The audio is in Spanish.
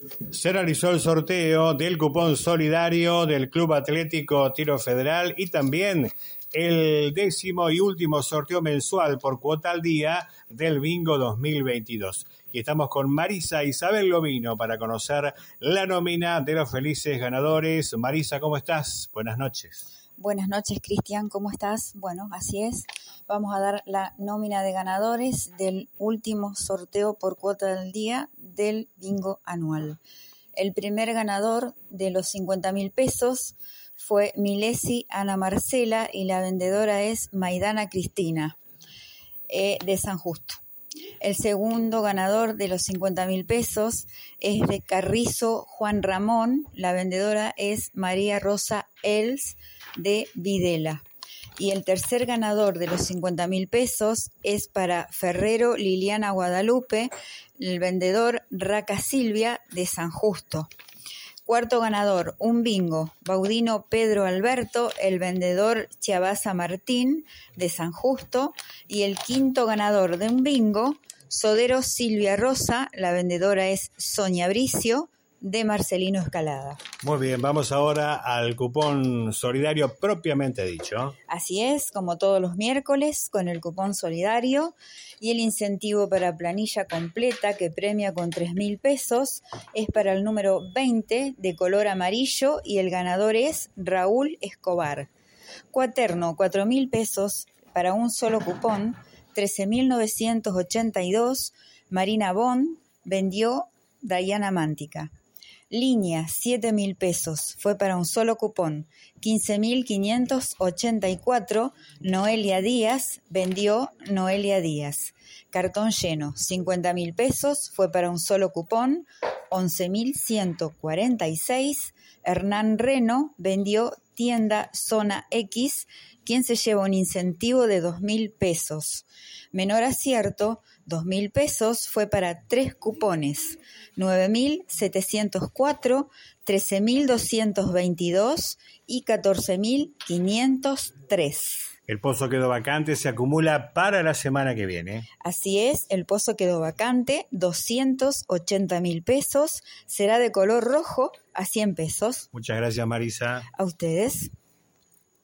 Se realizó el sorteo del cupón solidario del Club Atlético Tiro Federal y también el 10º y último sorteo mensual por cuota al día del Bingo 2022. Y estamos con Marisa Isabel Lomino para conocer la nómina de los felices ganadores. Marisa, ¿cómo estás? Buenas noches. Buenas noches, Cristian, ¿cómo estás? Bueno, así es. Vamos a dar la nómina de ganadores del último sorteo por cuota del día del bingo anual. El primer ganador de los 50.000 pesos fue Milesi Ana Marcela y la vendedora es Maidana Cristina de San Justo. El segundo ganador de los 50.000 pesos es de Carrizo Juan Ramón, la vendedora es María Rosa Els de Videla. Y el tercer ganador de los 50.000 pesos es para Ferrero Liliana Guadalupe, el vendedor Raca Silvia de San Justo. Cuarto ganador, un bingo, Baudino Pedro Alberto, el vendedor Chiabaza Martín de San Justo. Y el quinto ganador de un bingo, Sodero Silvia Rosa, la vendedora es Sonia Bricio de Marcelino Escalada. Muy bien, vamos ahora al cupón solidario propiamente dicho. Así es, como todos los miércoles, con el cupón solidario y el incentivo para planilla completa que premia con 3.000 pesos es para el número 20 de color amarillo y el ganador es Raúl Escobar. Cuaterno, 4.000 pesos para un solo cupón, 13.982, Marina Bond, vendió Dayana Mántica. Línea, 7.000 pesos, fue para un solo cupón, 15.584, Noelia Díaz, vendió Noelia Díaz. Cartón lleno, 50.000 pesos, fue para un solo cupón, 11.146, Hernán Reno, vendió Tienda Zona X, quien se lleva un incentivo de 2.000 pesos. Menor acierto, 2.000 pesos, fue para 3 cupones, 9.704, 13.222 y 14.503. El pozo quedó vacante, se acumula para la semana que viene. Así es, el pozo quedó vacante, 280.000 pesos, será de color rojo a 100 pesos. Muchas gracias, Marisa. A ustedes.